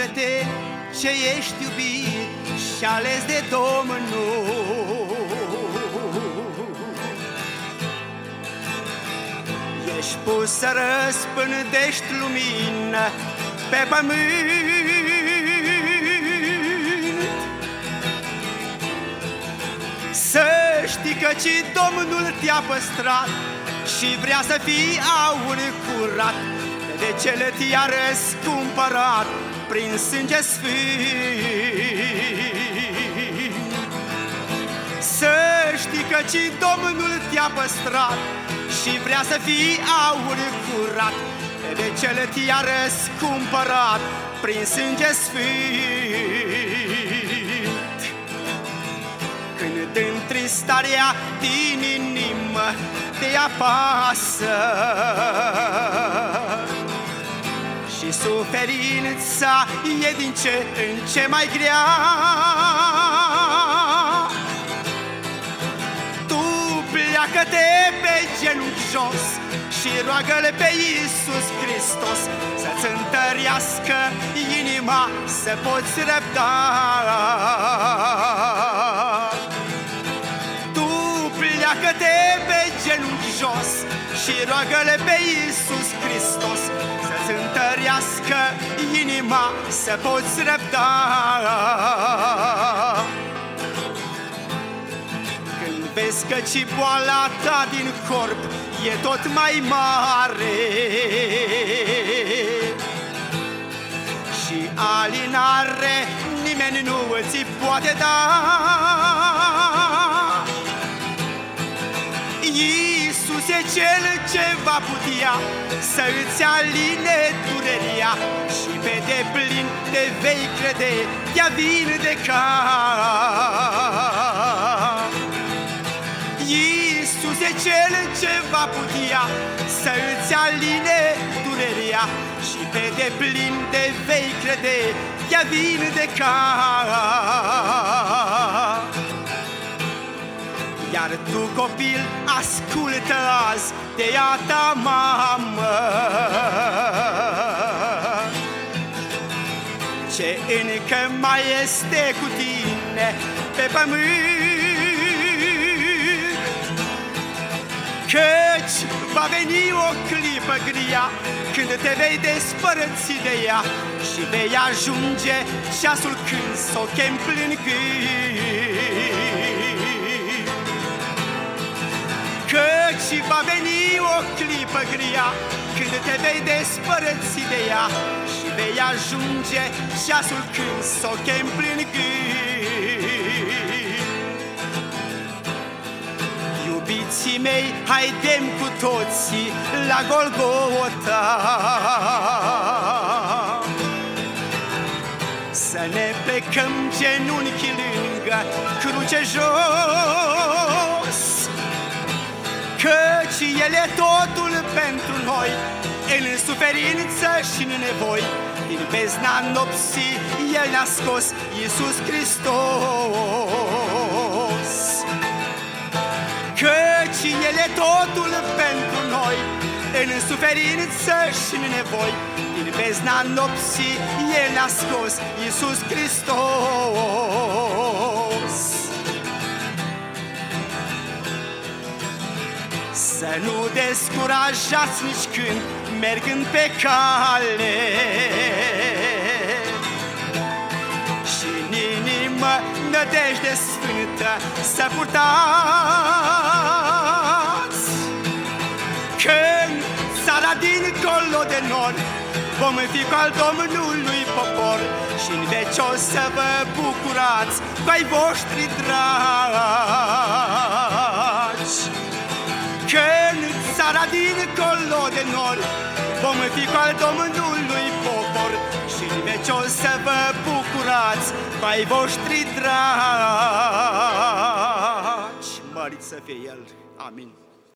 Bucură-te ce ești iubit și ales de Domnul. Ești pus să răspândești lumină pe pământ. Să știi că ci Domnul te-a păstrat și vrea să fii aur curat, de cele te-a răscumpărat prin sânge sfânt. Să știi că ci Domnul te-a păstrat și vrea să fii aur curat, de cele te-a răscumpărat prin sânge sfânt. Când întristarea din inimă te apasă și suferința e din ce în ce mai grea, tu pleacă-te pe genunchi jos și roagă-L pe Iisus Hristos să-ți întărească inima, să poți răbda. Tu pleacă-te pe genunchi jos și roagă-L pe Iisus Hristos să-ți întărească inima, să poți răbda. Când vezi că ci boala ta din corp e tot mai mare și alinare nimeni nu ți poate da, Iisus e Cel ce va putea să îți aline durerea și pe deplin te vei crede, te-a vindeca. Iisus e Cel ce va putea să îți aline durerea și pe deplin te vei crede, te-a vindeca. Iar tu, copil, ascultă azi de ea ta mamă, ce încă mai este cu tine pe pământ, căci va veni o clipă grea când te vei despărți de ea și vei ajunge ceasul când s-o chem plângând. Căci va veni o clipă grea când te vei despărți de ea și vei ajunge ceasul când s-o chem plângând. Iubiții mei, haidem cu toții la Golgota să ne plecăm genunchii lângă cruce jos, căci El e totul pentru noi, în suferință și în nevoi. Din bezna nopții El ne-a scos, Iisus Hristos. Căci El e totul pentru noi, în suferință și în nevoi. Din bezna nopții El ne-a scos, Iisus Hristos. Să nu descurajați nici când mergând pe cale și în inimă nădejde sfântă să purtați. Când țara dincolo de nor vom fi cu al Domnului popor și în veci o să vă bucurați cu ai voștri dragi. Când țara dincolo de nor vom fi cu al Domnului popor și în veci o să vă bucurați cu ai voștri dragi. Mărit să fie El. Amin.